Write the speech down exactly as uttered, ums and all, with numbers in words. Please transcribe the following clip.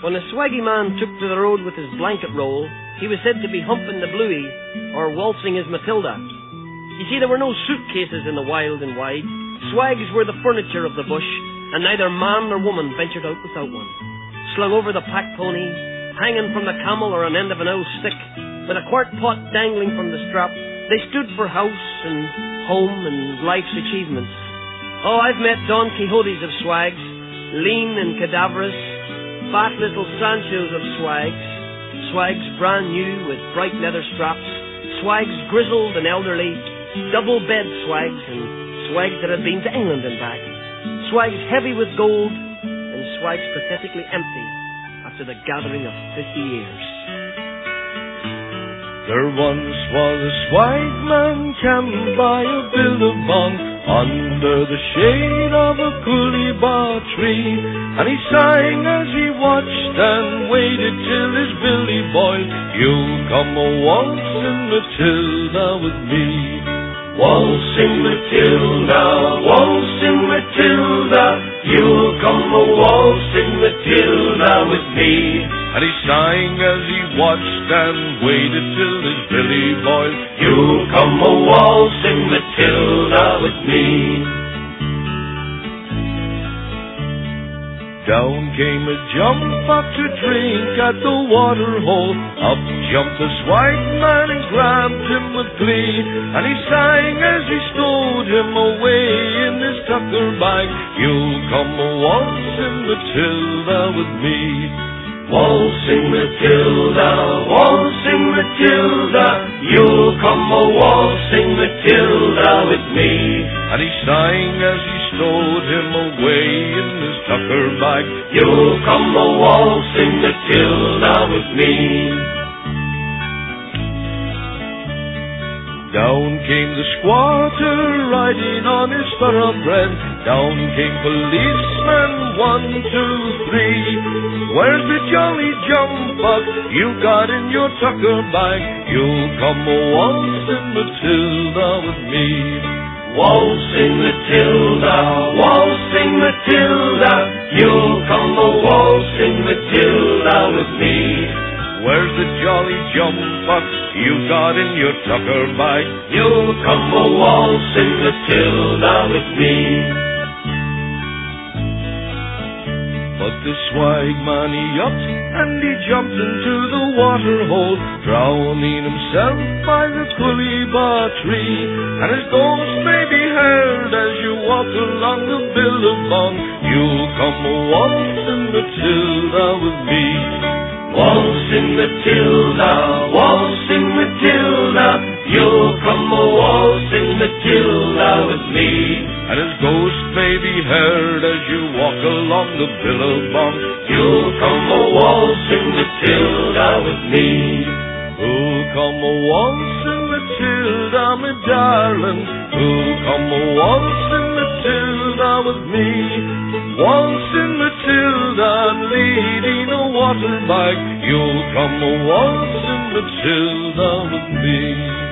When a swaggy man took to the road with his blanket roll, he was said to be humping the bluey or waltzing his Matilda. You see, there were no suitcases in the wild and wide. Swags were the furniture of the bush, and neither man nor woman ventured out without one. Slung over the pack pony, hanging from the camel or an end of an old stick, with a quart pot dangling from the strap, they stood for house and home and life's achievements. Oh, I've met Don Quixotes of swags, lean and cadaverous, fat little Sanchos of swags, swags brand new with bright leather straps, swags grizzled and elderly, double-bed swags, and swags that had been to England and back, swags heavy with gold, and swags pathetically empty after the gathering of fifty years. There once was a swagman camped by a billabong under the shade of a coolibah tree, and he sang as he watched and waited till his billy boiled. You'll come a waltzing Matilda with me. Waltzing Matilda, waltzing Matilda, you'll come a waltzing Matilda with me. And he sang as he watched and waited till his billy boiled. You'll come a waltzing Matilda with me. Down came a jump up to drink at the water hole. Up jumped the swagman and grabbed him with glee, and he sang as he stowed him away in his tucker bag. You'll come a waltzing Matilda with me. Waltzing Matilda, waltzing Matilda, you'll come a waltzing Matilda with me. And he sang as he stowed him away in his tucker bag. You'll come a waltzing Matilda with me. Down came the squatter riding on his thoroughbred. Down came policemen, one, two, three. Where's the jolly jump buck you got in your tucker bag? You'll come a waltzing Matilda with me. Waltzing Matilda, waltzing Matilda, you'll come a waltzing Matilda with me. Where's the jolly jump buck you got in your tucker bag? You'll come a waltzing Matilda with me. But the swagman he upped and he jumped into the water hole, drowning himself by the coolibah tree. And his ghost may be heard as you walk along the billabong. You'll come a waltzing Matilda with me. Waltzing Matilda, waltzing Matilda, you'll come a waltzing Matilda with me. And his ghost may be heard as you walk along the billabong. You'll come a waltzing Matilda with me. Who'll come a waltzing Matilda, me darling? Who'll come a waltzing Matilda with me? Waltzing Matilda and leading a water bag. You'll come a waltzing Matilda with me.